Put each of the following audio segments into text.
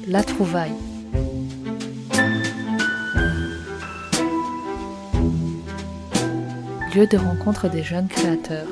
La Trouvaille. Lieu de rencontre des jeunes créateurs.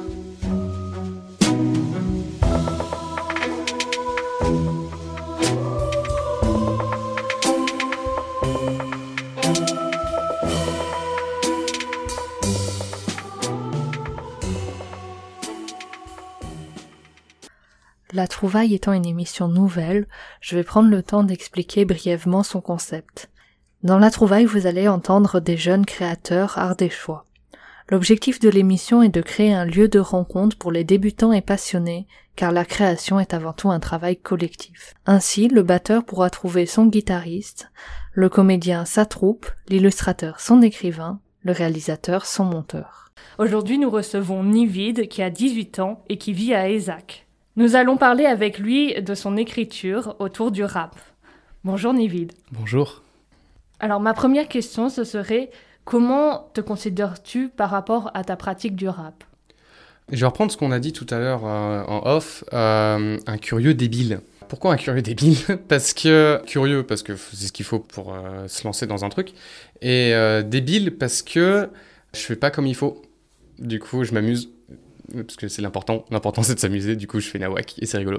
La Trouvaille étant une émission nouvelle, je vais prendre le temps d'expliquer brièvement son concept. Dans La Trouvaille, vous allez entendre des jeunes créateurs ardéchois. L'objectif de l'émission est de créer un lieu de rencontre pour les débutants et passionnés, car la création est avant tout un travail collectif. Ainsi, le batteur pourra trouver son guitariste, le comédien sa troupe, l'illustrateur son écrivain, le réalisateur son monteur. Aujourd'hui, nous recevons Nivid, qui a 18 ans et qui vit à Aizac. Nous allons parler avec lui de son écriture autour du rap. Bonjour Nivid. Bonjour. Alors ma première question, ce serait comment te considères-tu par rapport à ta pratique du rap ? Je vais reprendre ce qu'on a dit tout à l'heure en off, un curieux débile. Pourquoi un curieux débile ? Parce que c'est ce qu'il faut pour se lancer dans un truc. Et débile parce que je fais pas comme il faut. Du coup, je m'amuse. Parce que c'est l'important. L'important, c'est de s'amuser. Du coup, je fais nawak et c'est rigolo.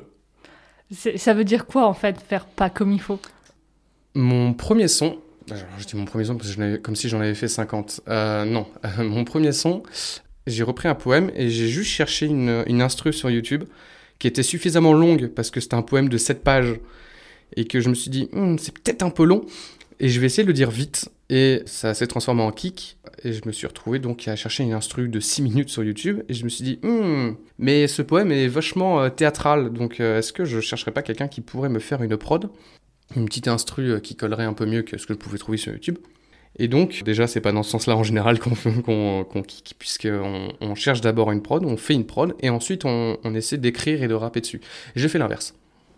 Ça veut dire quoi, en fait, faire pas comme il faut ? Mon premier son... Je dis mon premier son parce que comme si j'en avais fait 50. Non. Mon premier son, j'ai repris un poème et j'ai juste cherché une instru sur YouTube qui était suffisamment longue parce que c'était un poème de 7 pages et que je me suis dit, c'est peut-être un peu long et je vais essayer de le dire vite. Et ça s'est transformé en kick et je me suis retrouvé donc à chercher une instru de 6 minutes sur YouTube et je me suis dit, mais ce poème est vachement théâtral, donc est-ce que je chercherais pas quelqu'un qui pourrait me faire une prod ? Une petite instru qui collerait un peu mieux que ce que je pouvais trouver sur YouTube. Et donc, déjà, c'est pas dans ce sens-là en général qu'on kick, puisqu'on cherche d'abord une prod, on fait une prod, et ensuite on essaie d'écrire et de rapper dessus. J'ai fait l'inverse.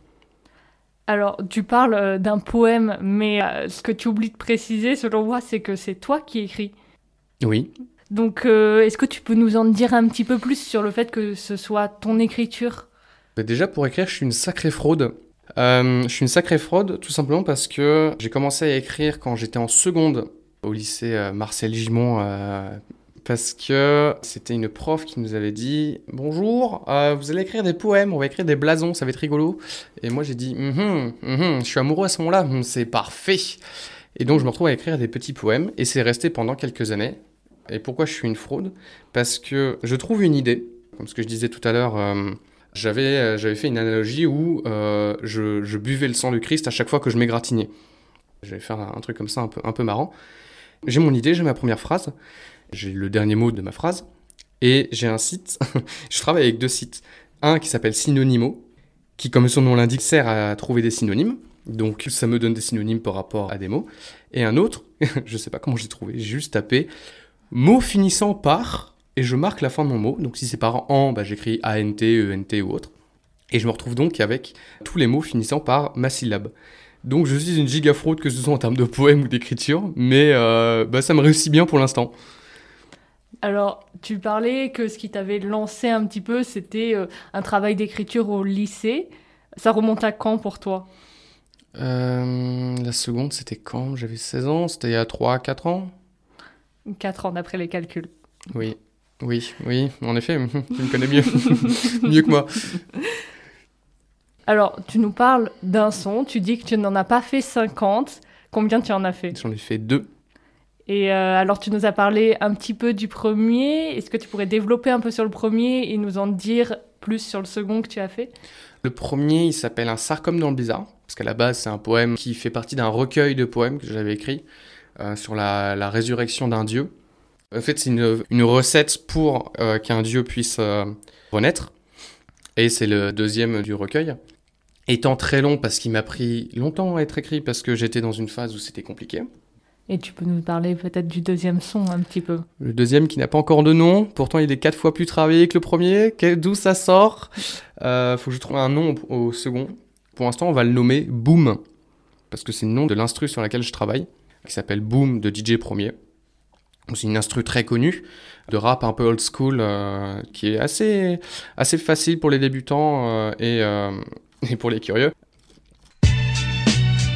Alors, tu parles d'un poème, mais ce que tu oublies de préciser, selon moi, c'est que c'est toi qui écris. Oui. Donc, est-ce que tu peux nous en dire un petit peu plus sur le fait que ce soit ton écriture ? Déjà, pour écrire, je suis une sacrée fraude. Je suis une sacrée fraude, tout simplement parce que j'ai commencé à écrire quand j'étais en seconde au lycée Marcel Gimond, parce que c'était une prof qui nous avait dit « Bonjour, vous allez écrire des poèmes, on va écrire des blasons, ça va être rigolo. » Et moi j'ai dit « je suis amoureux à ce moment-là, c'est parfait !» Et donc je me retrouve à écrire des petits poèmes, et c'est resté pendant quelques années. Et pourquoi je suis une fraude ? Parce que je trouve une idée, comme ce que je disais tout à l'heure, j'avais fait une analogie où je buvais le sang du Christ à chaque fois que je m'égratignais. J'allais faire un truc comme ça un peu marrant. J'ai mon idée, j'ai ma première phrase, j'ai le dernier mot de ma phrase, et j'ai un site, je travaille avec 2 sites. Un qui s'appelle Synonymo, qui comme son nom l'indique sert à trouver des synonymes, donc ça me donne des synonymes par rapport à des mots. Et un autre, je sais pas comment j'ai trouvé, j'ai juste tapé mot finissant par... Et je marque la fin de mon mot, donc si c'est par en, j'écris ANT, ENT ou autre. Et je me retrouve donc avec tous les mots finissant par ma syllabe. Donc je suis une giga fraude, que ce soit en termes de poème ou d'écriture, mais ça me réussit bien pour l'instant. Alors, tu parlais que ce qui t'avait lancé un petit peu, c'était un travail d'écriture au lycée. Ça remonte à quand pour toi ? La seconde, c'était quand ? J'avais 16 ans, c'était il y a 3-4 ans ? 4 ans d'après les calculs. Oui, en effet, tu me connais mieux, mieux que moi. Alors, tu nous parles d'un son, tu dis que tu n'en as pas fait 50. Combien tu en as fait ? J'en ai fait 2. Et alors, tu nous as parlé un petit peu du premier. Est-ce que tu pourrais développer un peu sur le premier et nous en dire plus sur le second que tu as fait ? Le premier, il s'appelle Un sarcome dans le bizarre, parce qu'à la base, c'est un poème qui fait partie d'un recueil de poèmes que j'avais écrit sur la résurrection d'un dieu. En fait, c'est une recette pour qu'un dieu puisse renaître. Et c'est le deuxième du recueil. Étant très long, parce qu'il m'a pris longtemps à être écrit, parce que j'étais dans une phase où c'était compliqué. Et tu peux nous parler peut-être du deuxième son un petit peu. Le deuxième qui n'a pas encore de nom, pourtant il est 4 fois plus travaillé que le premier. D'où ça sort ? Faut que je trouve un nom au second. Pour l'instant, on va le nommer Boom, parce que c'est le nom de l'instru sur laquelle je travaille, qui s'appelle Boom de DJ Premier. C'est une instru très connue, de rap un peu old school, qui est assez facile pour les débutants et pour les curieux.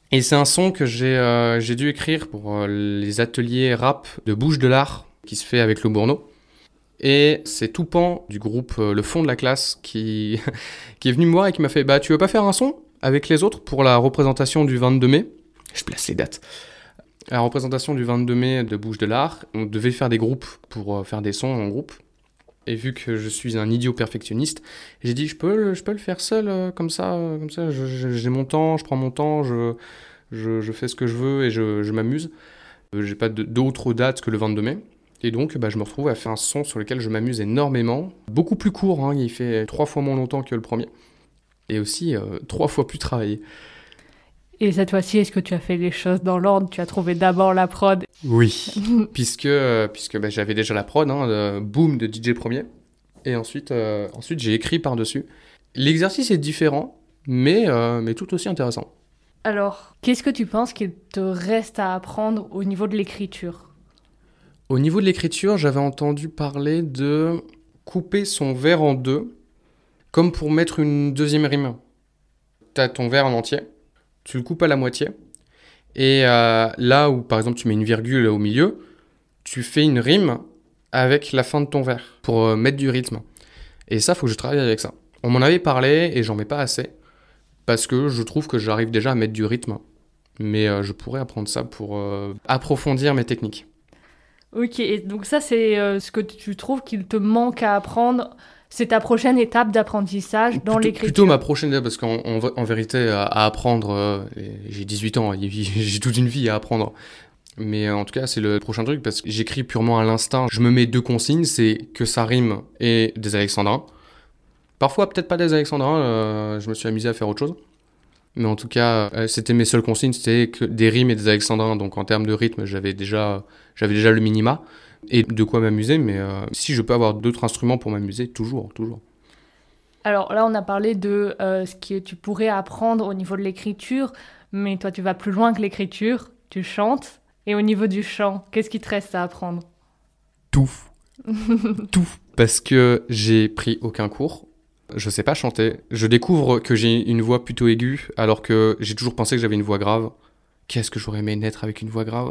Et c'est un son que j'ai dû écrire pour les ateliers rap de Bouche de l'Art qui se fait avec le Bourneau. Et c'est Toupan du groupe Le Fond de la Classe qui, qui est venu me voir et qui m'a fait « Bah, tu veux pas faire un son avec les autres pour la représentation du 22 mai ?» Je place les dates. La représentation du 22 mai de Bouche de l'Art, on devait faire des groupes pour faire des sons en groupe. Et vu que je suis un idiot perfectionniste, j'ai dit je peux le faire seul comme ça, j'ai mon temps, je prends mon temps, je fais ce que je veux et je m'amuse. J'ai pas d'autres dates que le 22 mai. Et donc je me retrouve à faire un son sur lequel je m'amuse énormément. Beaucoup plus court, hein, il fait 3 fois moins longtemps que le premier. Et aussi 3 fois plus travaillé. Et cette fois-ci, est-ce que tu as fait les choses dans l'ordre? Tu as trouvé d'abord la prod? Oui, puisque j'avais déjà la prod, hein, Boom de DJ Premier. Et ensuite j'ai écrit par-dessus. L'exercice est différent, mais tout aussi intéressant. Alors, qu'est-ce que tu penses qu'il te reste à apprendre au niveau de l'écriture? Au niveau de l'écriture, j'avais entendu parler de couper son vers en deux, comme pour mettre une deuxième rime. T'as ton vers en entier, tu le coupes à la moitié, et là où par exemple tu mets une virgule au milieu, tu fais une rime avec la fin de ton vers, pour mettre du rythme. Et ça, faut que je travaille avec ça. On m'en avait parlé, et j'en mets pas assez, parce que je trouve que j'arrive déjà à mettre du rythme. Mais je pourrais apprendre ça pour approfondir mes techniques. Ok, et donc ça, c'est ce que tu trouves qu'il te manque à apprendre. C'est ta prochaine étape d'apprentissage dans l'écriture. Plutôt ma prochaine étape, parce qu'en vérité, à apprendre, j'ai 18 ans, j'ai toute une vie à apprendre. Mais en tout cas, c'est le prochain truc, parce que j'écris purement à l'instinct. Je me mets 2 consignes, c'est que ça rime et des alexandrins. Parfois, peut-être pas des alexandrins, je me suis amusé à faire autre chose. Mais en tout cas, c'était mes seules consignes, c'était que des rimes et des alexandrins. Donc en termes de rythme, j'avais déjà le minima. Et de quoi m'amuser, mais si je peux avoir d'autres instruments pour m'amuser, toujours. Alors là, on a parlé de ce que tu pourrais apprendre au niveau de l'écriture, mais toi, tu vas plus loin que l'écriture, tu chantes. Et au niveau du chant, qu'est-ce qui te reste à apprendre? Tout. Tout. Parce que j'ai pris aucun cours. Je sais pas chanter. Je découvre que j'ai une voix plutôt aiguë, alors que j'ai toujours pensé que j'avais une voix grave. Qu'est-ce que j'aurais aimé naître avec une voix grave.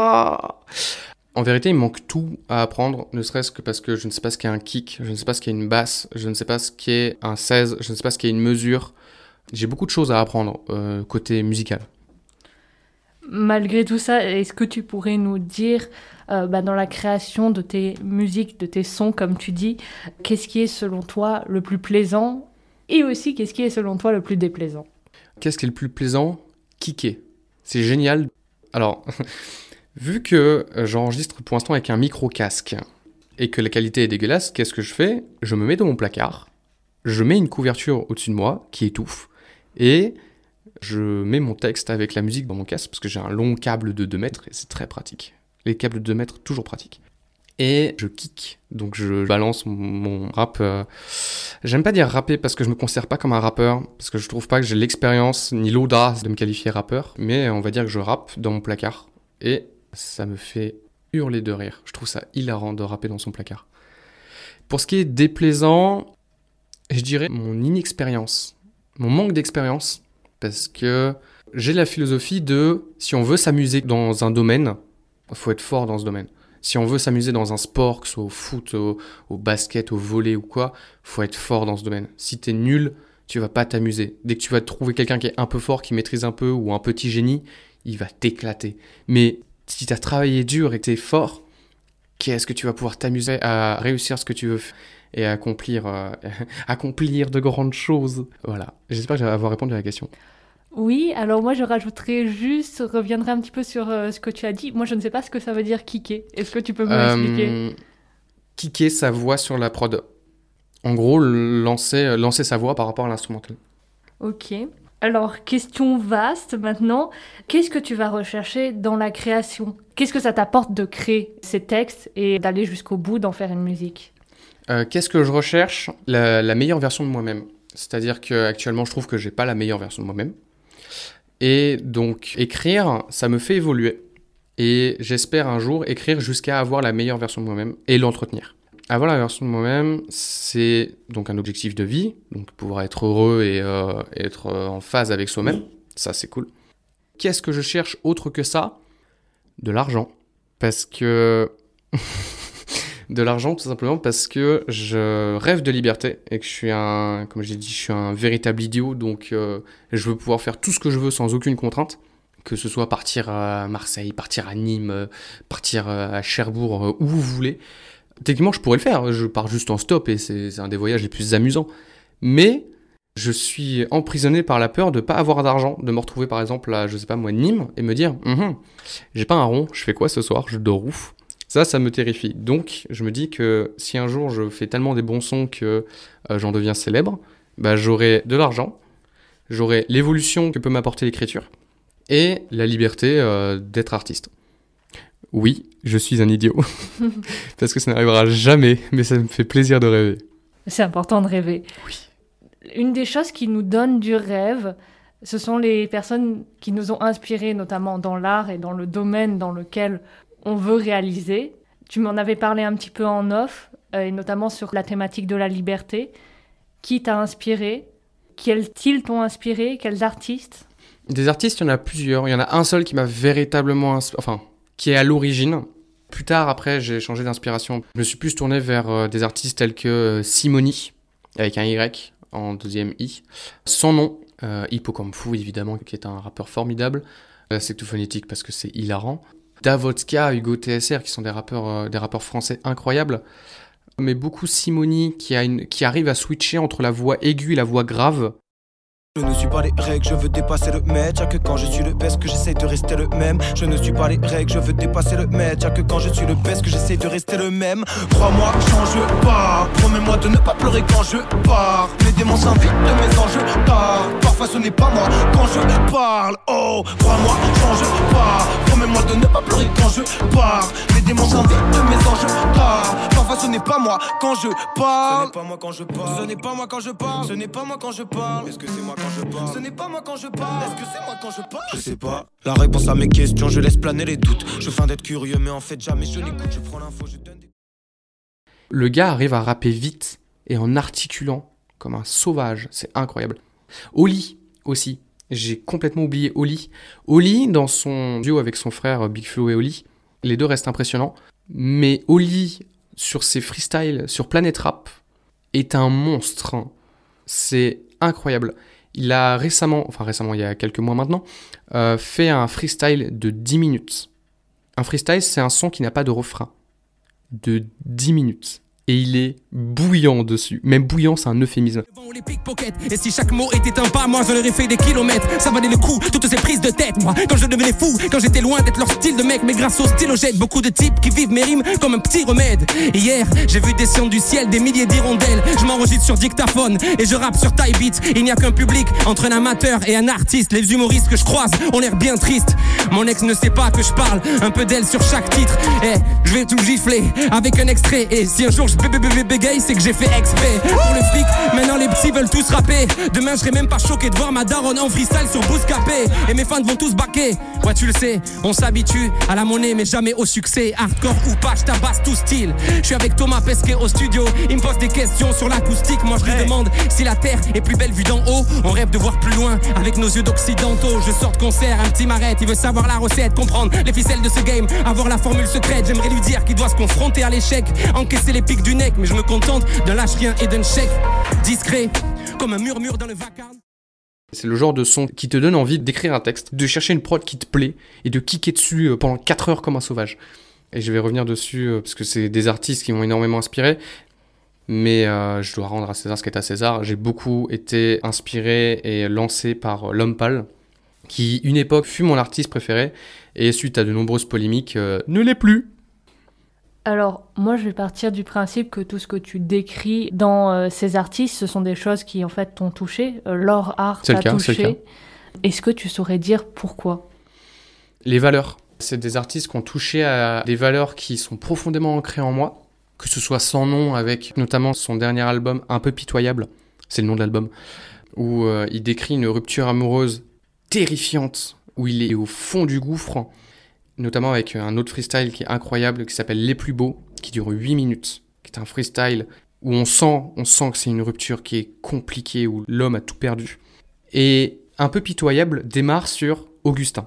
En vérité, il me manque tout à apprendre, ne serait-ce que parce que je ne sais pas ce qu'est un kick, je ne sais pas ce qu'est une basse, je ne sais pas ce qu'est un 16, je ne sais pas ce qu'est une mesure. J'ai beaucoup de choses à apprendre côté musical. Malgré tout ça, est-ce que tu pourrais nous dire, dans la création de tes musiques, de tes sons, comme tu dis, qu'est-ce qui est selon toi le plus plaisant et aussi qu'est-ce qui est selon toi le plus déplaisant? Qu'est-ce qui est le plus plaisant? Kicker. C'est génial. Alors, vu que j'enregistre pour l'instant avec un micro-casque et que la qualité est dégueulasse, qu'est-ce que je fais? Je me mets dans mon placard, je mets une couverture au-dessus de moi qui étouffe et je mets mon texte avec la musique dans mon casque parce que j'ai un long câble de 2 mètres et c'est très pratique. Les câbles de 2 mètres, toujours pratique. Et je kick, donc je balance mon rap. J'aime pas dire rapper parce que je me considère pas comme un rappeur, parce que je trouve pas que j'ai l'expérience ni l'audace de me qualifier rappeur, mais on va dire que je rappe dans mon placard. Et ça me fait hurler de rire. Je trouve ça hilarant de rapper dans son placard. Pour ce qui est déplaisant, je dirais mon inexpérience, mon manque d'expérience, parce que j'ai la philosophie de si on veut s'amuser dans un domaine, il faut être fort dans ce domaine. Si on veut s'amuser dans un sport, que ce soit au foot, au basket, au volley ou quoi, faut être fort dans ce domaine. Si t'es nul, tu vas pas t'amuser. Dès que tu vas trouver quelqu'un qui est un peu fort, qui maîtrise un peu, ou un petit génie, il va t'éclater. Mais si t'as travaillé dur et que t'es fort, qu'est-ce que tu vas pouvoir t'amuser à réussir ce que tu veux et à accomplir de grandes choses. Voilà. J'espère que j'ai avoir répondu à la question. Oui, alors moi je reviendrai un petit peu sur ce que tu as dit. Moi je ne sais pas ce que ça veut dire kicker. Est-ce que tu peux me l'expliquer? Kicker sa voix sur la prod. En gros, lancer sa voix par rapport à l'instrumental. Ok. Alors, question vaste maintenant. Qu'est-ce que tu vas rechercher dans la création? Qu'est-ce que ça t'apporte de créer ces textes et d'aller jusqu'au bout d'en faire une musique? Qu'est-ce que je recherche? La meilleure version de moi-même. C'est-à-dire qu'actuellement, je trouve que j'ai pas la meilleure version de moi-même. Et donc, écrire, ça me fait évoluer. Et j'espère un jour écrire jusqu'à avoir la meilleure version de moi-même et l'entretenir. Avoir la version de moi-même, c'est donc un objectif de vie, donc pouvoir être heureux et être en phase avec soi-même, ça c'est cool. Qu'est-ce que je cherche autre que ça ? De l'argent. Parce que... de l'argent, tout simplement parce que je rêve de liberté et que je suis comme j'ai dit, je suis un véritable idiot, donc je veux pouvoir faire tout ce que je veux sans aucune contrainte, que ce soit partir à Marseille, partir à Nîmes, partir à Cherbourg, où vous voulez. Techniquement, je pourrais le faire, je pars juste en stop et c'est un des voyages les plus amusants. Mais je suis emprisonné par la peur de pas avoir d'argent, de me retrouver par exemple à, je sais pas moi, Nîmes et me dire j'ai pas un rond, je fais quoi ce soir, je dors où ? Ça me terrifie. Donc, je me dis que si un jour je fais tellement des bons sons que j'en deviens célèbre, bah, j'aurai de l'argent, j'aurai l'évolution que peut m'apporter l'écriture et la liberté d'être artiste. Oui, je suis un idiot. Parce que ça n'arrivera jamais, mais ça me fait plaisir de rêver. C'est important de rêver. Oui. Une des choses qui nous donne du rêve, ce sont les personnes qui nous ont inspirés, notamment dans l'art et dans le domaine dans lequel on veut réaliser. Tu m'en avais parlé un petit peu en off, et notamment sur la thématique de la liberté. Qui t'a inspiré ? Quels styles t'ont inspiré ? Quels artistes ? Des artistes, il y en a plusieurs. Il y en a un seul qui m'a véritablement qui est à l'origine. Plus tard, après, j'ai changé d'inspiration. Je me suis plus tourné vers des artistes tels que Simoni, avec un Y en deuxième I. Son nom, Hippocampu, évidemment, qui est un rappeur formidable. C'est tout phonétique parce que c'est hilarant. Davodka, Hugo TSR, qui sont des rappeurs français incroyables. Mais beaucoup Simoni, qui arrive à switcher entre la voix aiguë et la voix grave. Je ne suis pas les règles, je veux dépasser le maître. Y'a que quand je suis le best que j'essaye de rester le même. Je ne suis pas les règles, je veux dépasser le maître. Y'a que quand je suis le best que j'essaye de rester le même. Crois-moi, change pas. Promets-moi de ne pas pleurer quand je pars. Mes démons s'invitent de mes enjeux tard. Parfois ce n'est pas moi quand je parle. Oh, crois-moi, change pas. Promets-moi de ne pas pleurer quand je pars. Mes démons s'invitent de mes enjeux tard. Parfois ce n'est pas moi quand je parle. Ce n'est pas moi quand je parle. Ce n'est pas moi quand je parle. Ce n'est pas moi quand je parle. Est-ce que c'est moi quand je parle? Ce n'est pas moi quand je parle. Est-ce que c'est moi quand je parle? Je sais pas. La réponse à mes questions, je laisse planer les doutes. Je feins d'être curieux, mais en fait jamais je n'écoute. Je prends l'info, je donne des... Le gars arrive à rapper vite et en articulant comme un sauvage. C'est incroyable. Oli aussi. J'ai complètement oublié Oli. Oli, dans son duo avec son frère Big Flo et Oli, les deux restent impressionnants. Mais Oli, sur ses freestyles, sur Planet Rap, est un monstre. C'est incroyable. Il a récemment, il y a quelques mois maintenant, fait un freestyle de 10 minutes. Un freestyle, c'est un son qui n'a pas de refrain. De 10 minutes. Et il est bouillant dessus. Même bouillant, c'est un euphémisme. Les pickpockets. Et si chaque mot était un pas, moi j'en aurais fait des kilomètres. Ça valait le coup, toutes ces prises de tête. Moi, quand je devenais fou, quand j'étais loin d'être leur style de mec. Mais grâce au stylogène, beaucoup de types qui vivent mes rimes comme un petit remède. Hier, j'ai vu descendre du ciel des milliers d'hirondelles. Je m'enregistre sur dictaphone et je rappe sur Type Beat. Il n'y a qu'un public entre un amateur et un artiste. Les humoristes que je croise ont l'air bien tristes. Mon ex ne sait pas que je parle un peu d'elle sur chaque titre. Et je vais tout gifler avec un extrait. Et si un jour je bégaye, c'est que j'ai fait exprès. Pour le fric, maintenant les petits veulent tous rapper. Demain je serai même pas choqué de voir ma daronne en freestyle sur Bouscapé. Et mes fans vont tous baquer. Ouais tu le sais, on s'habitue à la monnaie mais jamais au succès. Hardcore ou pas, je tabasse tout style. Je suis avec Thomas Pesquet au studio. Il me pose des questions sur l'acoustique. Moi je lui demande si la terre est plus belle vue d'en haut. On rêve de voir plus loin avec nos yeux d'occidentaux. Je sors de concert, un petit m'arrête. Il veut savoir la recette, comprendre les ficelles de ce game, avoir la formule secrète. J'aimerais lui dire qu'il doit se confronter à l'échec, encaisser les pics du nec. Mais je me contente d'un lâche-rien et d'un chèque discret, comme un murmure dans le vacarme. C'est le genre de son qui te donne envie d'écrire un texte, de chercher une prod qui te plaît et de kicker dessus pendant 4 heures comme un sauvage. Et je vais revenir dessus parce que c'est des artistes qui m'ont énormément inspiré. Mais je dois rendre à César ce qui est à César. J'ai beaucoup été inspiré et lancé par L'Homme Pâle, qui une époque fut mon artiste préféré et suite à de nombreuses polémiques ne l'est plus. Alors, moi, je vais partir du principe que tout ce que tu décris dans ces artistes, ce sont des choses qui, en fait, t'ont touché. Leur art t'a touché. Est-ce que tu saurais dire pourquoi ? Les valeurs. C'est des artistes qui ont touché à des valeurs qui sont profondément ancrées en moi. Que ce soit Sans Nom, avec notamment son dernier album, Un peu pitoyable, c'est le nom de l'album, où il décrit une rupture amoureuse terrifiante, où il est au fond du gouffre, notamment avec un autre freestyle qui est incroyable, qui s'appelle Les Plus Beaux, qui dure 8 minutes, qui est un freestyle où on sent que c'est une rupture qui est compliquée, où l'homme a tout perdu. Et Un peu pitoyable démarre sur Augustin.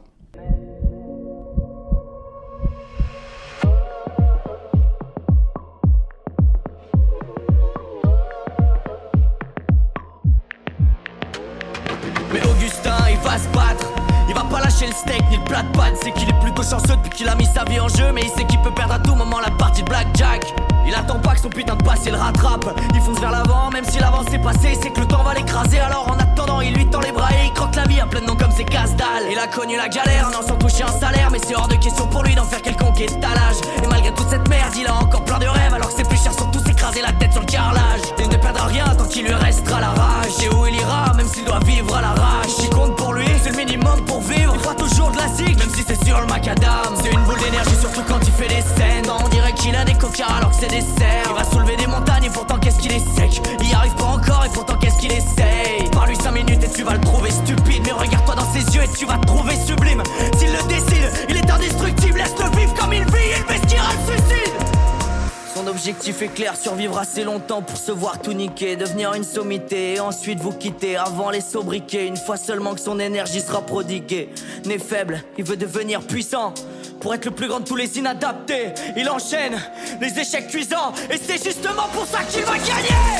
Mais Augustin, il va se battre. Il va pas lâcher le steak ni le plat de pâtes. C'est qu'il est plutôt chanceux depuis qu'il a mis sa vie en jeu. Mais il sait qu'il peut perdre à tout moment la partie de blackjack. Il attend pas que son putain de passé le rattrape. Il fonce vers l'avant, même si l'avance est passée. Il sait que le temps va l'écraser. Alors en attendant, il lui tend les bras et il croque la vie à plein de noms comme ses casse-dalles. Il a connu la galère, non sans toucher un salaire. Mais c'est hors de question pour lui d'en faire quelconque étalage. Et malgré toute cette merde, il a encore plein de rêves. Alors que c'est plus cher surtout s'écraser la tête sur le carrelage. Il ne perdra rien tant qu'il lui restera la rage. Et où il ira, même s'il doit vivre à l'arrache. Ce qui compte pour lui, c'est le minimum pour vivre. Il fera toujours de la zig, même si c'est sur le macadam. C'est une boule d'énergie, surtout quand il fait des scènes. On dirait qu'il a des cocards alors que c'est des cerfs. Il va soulever des montagnes et pourtant qu'est-ce qu'il est sec. Il y arrive pas encore et pourtant qu'est-ce qu'il essaye. Parle-lui 5 minutes et tu vas le trouver stupide. Mais regarde-toi dans ses yeux et tu vas te trouver sublime. S'il le décide, il est indestructible. Laisse-le vivre comme il vit, il vestira le suicide. Son objectif est clair, survivre assez longtemps pour se voir tout niquer, devenir une sommité et ensuite vous quitter avant les sobriquets. Une fois seulement que son énergie sera prodiguée. Né faible, il veut devenir puissant pour être le plus grand de tous les inadaptés. Il enchaîne les échecs cuisants et c'est justement pour ça qu'il va gagner.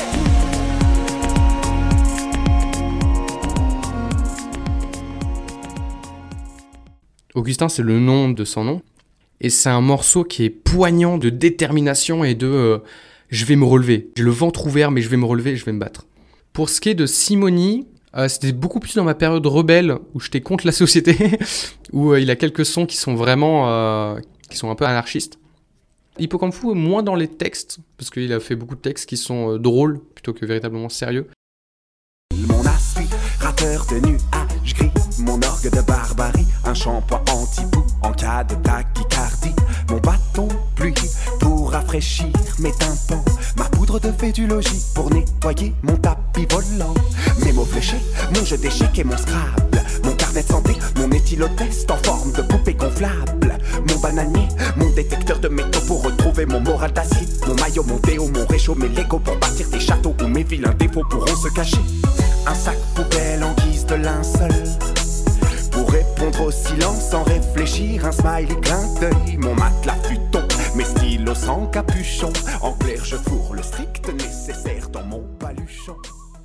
Augustin, c'est le nom de son nom. Et c'est un morceau qui est poignant de détermination et de je vais me relever. J'ai le ventre ouvert, mais je vais me relever et je vais me battre. Pour ce qui est de Simony, c'était beaucoup plus dans ma période rebelle, où j'étais contre la société, où il a quelques sons qui sont vraiment, qui sont un peu anarchistes. Hippocampe Fou, moins dans les textes, parce qu'il a fait beaucoup de textes qui sont drôles, plutôt que véritablement sérieux. Mon aspirateur de nuages gris, mon orgue de barbarie, un shampoing anti-poux en cas de tachycardie, mon bâton pluie pour rafraîchir mes tympans, ma poudre de fédulogie pour nettoyer mon tapis volant, mes mots fléchés, mon jeu d'échecs et mon Scrabble, mon carnet de santé, mon éthylotest en forme de poupée gonflable, mon bananier, mon détecteur de métaux pour retrouver mon moral d'acier, mon maillot, mon déo, mon réchaud, mes Legos pour bâtir des châteaux où mes vilains défauts pourront se cacher. Un sac poubelle en guise de linceul pour répondre au silence sans réfléchir. Un smiley clin d'œil, mon matelas futon, mes stylos sans capuchon. En clair, je fourre le strict nécessaire dans mon paluchon.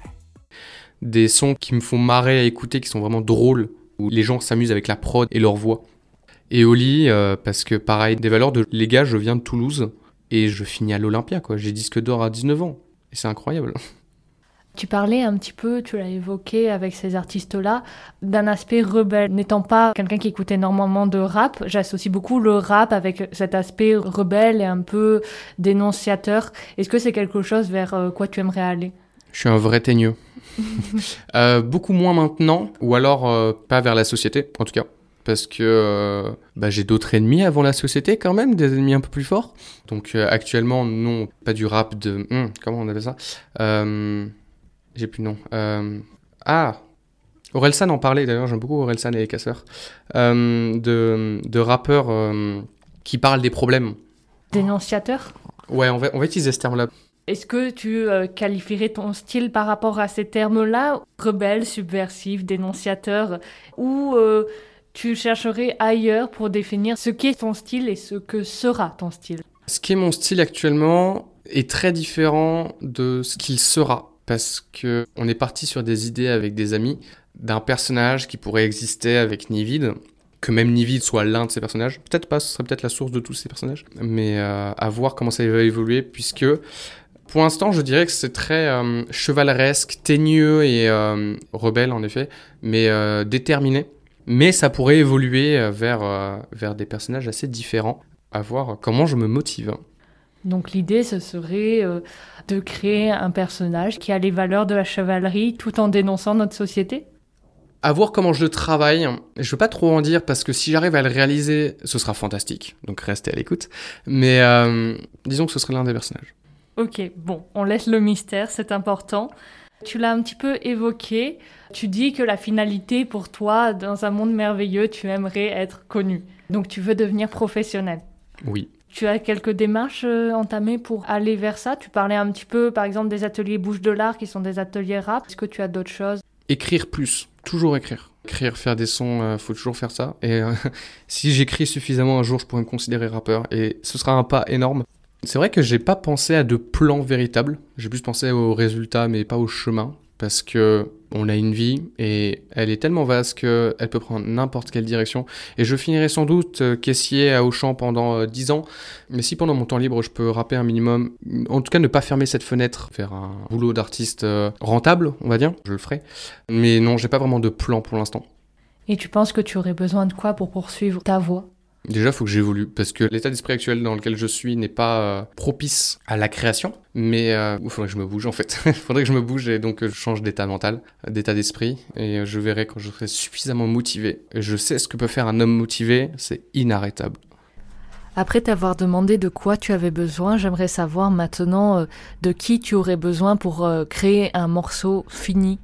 Des sons qui me font marrer à écouter, qui sont vraiment drôles, où les gens s'amusent avec la prod et leur voix. Et Oli, parce que pareil, des valeurs de les gars, je viens de Toulouse et je finis à l'Olympia, quoi. J'ai disque d'or à 19 ans et c'est incroyable. Tu parlais un petit peu, tu l'as évoqué avec ces artistes-là, d'un aspect rebelle. N'étant pas quelqu'un qui écoute énormément de rap, j'associe beaucoup le rap avec cet aspect rebelle et un peu dénonciateur. Est-ce que c'est quelque chose vers quoi tu aimerais aller ? Je suis un vrai teigneux. Beaucoup moins maintenant, ou alors pas vers la société, en tout cas. Parce que j'ai d'autres ennemis avant la société quand même, des ennemis un peu plus forts. Donc actuellement, non, pas du rap de... comment on appelle ça j'ai plus le nom. Orelsan en parlait d'ailleurs, j'aime beaucoup Orelsan et les Casseurs. De rappeurs qui parlent des problèmes. Dénonciateur ? Ouais, on va utiliser ce terme-là. Est-ce que tu qualifierais ton style par rapport à ces termes-là ? Rebelle, subversif, dénonciateur ? Ou tu chercherais ailleurs pour définir ce qu'est ton style et ce que sera ton style ? Ce qui est mon style actuellement est très différent de ce qu'il sera. Parce qu'on est parti sur des idées avec des amis d'un personnage qui pourrait exister avec Nivid, que même Nivid soit l'un de ces personnages. Peut-être pas, ce serait peut-être la source de tous ces personnages, mais à voir comment ça va évoluer, puisque pour l'instant, je dirais que c'est très chevaleresque, teigneux et rebelle en effet, mais déterminé. Mais ça pourrait évoluer vers des personnages assez différents, à voir comment je me motive. Donc l'idée, ce serait de créer un personnage qui a les valeurs de la chevalerie tout en dénonçant notre société ? À voir comment je le travaille. Je ne veux pas trop en dire parce que si j'arrive à le réaliser, ce sera fantastique. Donc restez à l'écoute. Mais disons que ce serait l'un des personnages. Ok, bon, on laisse le mystère, c'est important. Tu l'as un petit peu évoqué. Tu dis que la finalité pour toi, dans un monde merveilleux, tu aimerais être connu. Donc tu veux devenir professionnel. Oui. Tu as quelques démarches entamées pour aller vers ça ? Tu parlais un petit peu, par exemple, des ateliers Bouche de l'Art qui sont des ateliers rap. Est-ce que tu as d'autres choses ? écrire plus, toujours écrire. Écrire, faire des sons, faut toujours faire ça. Et si j'écris suffisamment un jour, je pourrais me considérer rappeur. Et ce sera un pas énorme. C'est vrai que j'ai pas pensé à de plan véritable. J'ai plus pensé aux résultats, mais pas au chemin. Parce que on a une vie et elle est tellement vaste qu'elle peut prendre n'importe quelle direction. Et je finirai sans doute caissier à Auchan pendant 10 ans. Mais si pendant mon temps libre, je peux rapper un minimum, en tout cas ne pas fermer cette fenêtre, faire un boulot d'artiste rentable, on va dire, je le ferai. Mais non, j'ai pas vraiment de plan pour l'instant. Et tu penses que tu aurais besoin de quoi pour poursuivre ta voie ? Déjà, il faut que j'évolue, parce que l'état d'esprit actuel dans lequel je suis n'est pas propice à la création, mais il faudrait que je me bouge en fait. Il faudrait que je me bouge et donc je change d'état mental, d'état d'esprit, et je verrai quand je serai suffisamment motivé. Et je sais ce que peut faire un homme motivé, c'est inarrêtable. Après t'avoir demandé de quoi tu avais besoin, j'aimerais savoir maintenant de qui tu aurais besoin pour créer un morceau fini.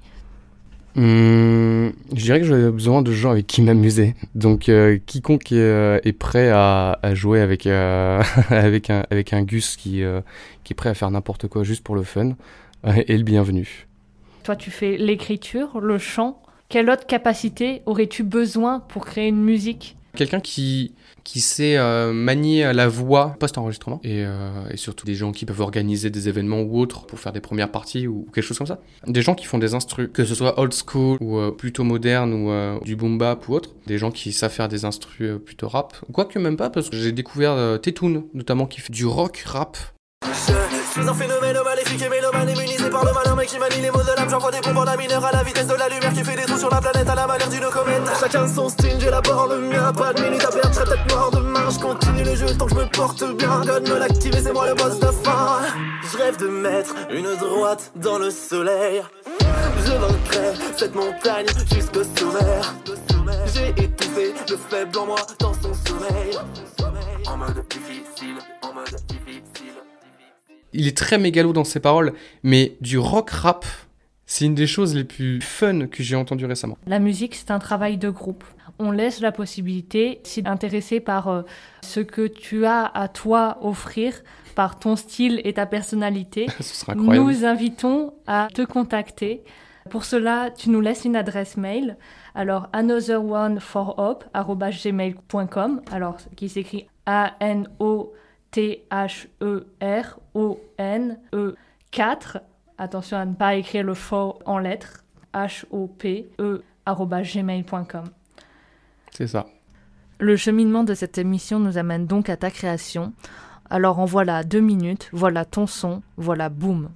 Je dirais que j'aurais besoin de gens avec qui m'amuser. Donc quiconque est prêt à jouer avec, avec un Gus qui est prêt à faire n'importe quoi juste pour le fun est le bienvenu. Toi, tu fais l'écriture, le chant. Quelle autre capacité aurais-tu besoin pour créer une musique ? Quelqu'un qui sait manier la voix post-enregistrement et surtout des gens qui peuvent organiser des événements ou autres pour faire des premières parties ou quelque chose comme ça. Des gens qui font des instrus, que ce soit old school ou plutôt moderne ou du boom bap ou autre. Des gens qui savent faire des instrus plutôt rap. Quoique même pas, parce que j'ai découvert Tetoun notamment qui fait du rock rap. Je suis un phénomène maléfique et mélomane immunisé par le malin mec qui manie les mots de l'âme. J'envoie des bombes en la mineur à la vitesse de la lumière qui fait des trous sur la planète à la manière d'une comète. Chacun son style, j'élabore le mien. Pas de minute à perdre, je serai peut-être mort demain. Je continue le jeu tant que je me porte bien. God me l'activer, c'est moi le boss de fin. Je rêve de mettre une droite dans le soleil. Je vaincrai cette montagne jusqu'au sommet. J'ai étouffé le faible en moi dans son sommeil. En mode difficile, en mode difficile. Il est très mégalo dans ses paroles, mais du rock rap, c'est une des choses les plus fun que j'ai entendues récemment. La musique, c'est un travail de groupe. On laisse la possibilité, si tu es intéressé par ce que tu as à toi offrir, par ton style et ta personnalité, Ce sera incroyable. nous invitons à te contacter. Pour cela, tu nous laisses une adresse mail. Alors, anotheroneforhope@gmail.com, alors qui s'écrit ANOTHERONE4. Attention à ne pas écrire le for en lettres. HOPE@gmail.com. C'est ça. Le cheminement de cette émission nous amène donc à ta création. Alors en voilà 2 minutes, voilà ton son, voilà boum.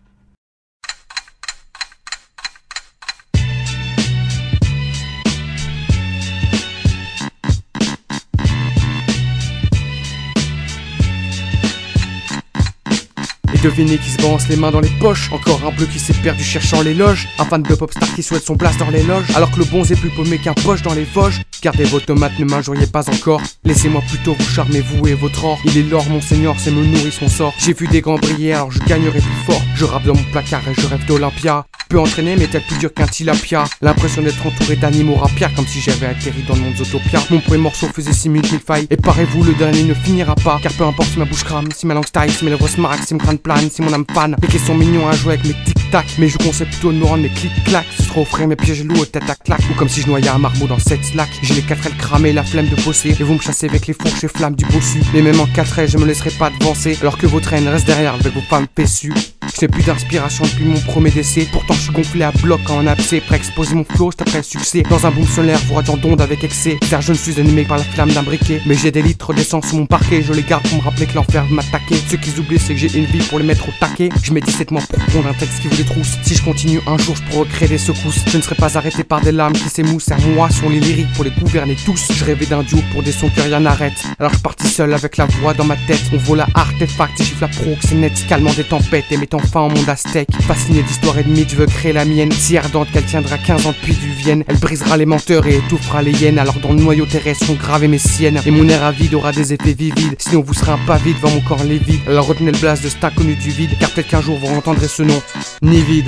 Et devinez qui se balance les mains dans les poches. Encore un bleu qui s'est perdu cherchant l'éloge. Un fan de popstar qui souhaite son place dans les loges. Alors que le bon est plus paumé qu'un poche dans les Vosges. Gardez vos tomates, ne m'injuriez pas encore. Laissez-moi plutôt vous charmer, vous et votre or. Il est l'or, mon seigneur, c'est me nourrir son sort. J'ai vu des grands briller, alors je gagnerai plus fort. Je rappe dans mon placard et je rêve d'Olympia. Peu entraîné, mais tel plus dur qu'un tilapia. L'impression d'être entouré d'animaux rapières, comme si j'avais atterri dans le monde Zootopia. Mon premier morceau faisait 6 minutes mille failles. Et parez-vous, le dernier ne finira pas. Car peu importe si ma bouche crame, si ma langue style, si mes lèvres se marquent, si mon crâne plane, si mon âme fan. Les questions mignons à jouer avec mes tic-tac. Mais je conseille plutôt de me rendre mes clic-clac. Ce sera offrir mes pièges lourds tête à claque. Ou comme si je noyais un marmot dans 7 slack. J'ai les 4 ailes cramées, la flemme de bosser. Et vous me chassez avec les fourches et flammes du bossu. Mais même en 4 ailes, je me laisserai pas devancer. Alors que votre haine reste derrière avec vos femmes péssues. Je n'ai plus d'inspiration depuis mon premier décès. Pourtant je suis gonflé à bloc en abcès. Prêt à exposer mon flow, je taperai le succès. Dans un boom solaire, vous radiant d'ondes avec excès. Car je ne suis animé par la flamme d'un briquet. Mais j'ai des litres d'essence sous mon parquet. Je les garde pour me rappeler que l'enfer veut m'attaquer. Ce qu'ils oublient c'est que j'ai une vie pour les mettre au taquet. Je mets 17 mois pour pondre un texte qui vous détrousse. Si je continue un jour je pourrais créer des secousses. Je ne serai pas arrêté par des lames qui s'émoussent. À moi sont les lyriques pour les gouverner tous. Je rêvais d'un duo pour des sons que rien n'arrête. Alors je partis seul avec la voix dans ma tête. On vaut la artefact et chiffre la proxénète. Calmant des tempêtes et mettant fin au monde aztèque. Fasciné d'histoire et de mythes, je veux créer la mienne. Si ardente qu'elle tiendra 15 ans depuis du Vienne. Elle brisera les menteurs et étouffera les hyènes. Alors dans le noyau terrestre sont gravées mes siennes. Et mon air avide aura des effets vivides. Sinon vous serez un pavé devant mon corps les vides. Alors retenez le blast de cet inconnu du vide. Car peut-être qu'un jour vous entendrez ce nom. Ni vide.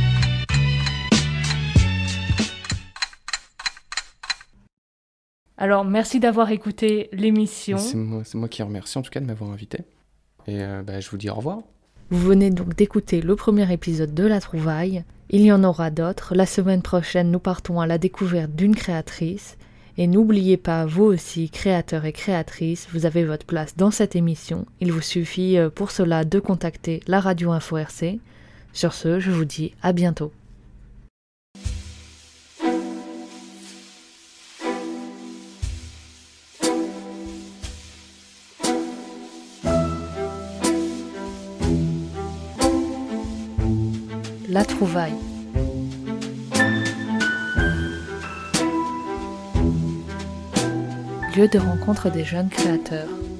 Alors, merci d'avoir écouté l'émission. C'est moi qui remercie en tout cas de m'avoir invité. Et je vous dis au revoir. Vous venez donc d'écouter le premier épisode de La Trouvaille. Il y en aura d'autres. La semaine prochaine, nous partons à la découverte d'une créatrice. Et n'oubliez pas, vous aussi, créateurs et créatrices, vous avez votre place dans cette émission. Il vous suffit pour cela de contacter la Radio Info RC. Sur ce, je vous dis à bientôt. La trouvaille. Lieu de rencontre des jeunes créateurs.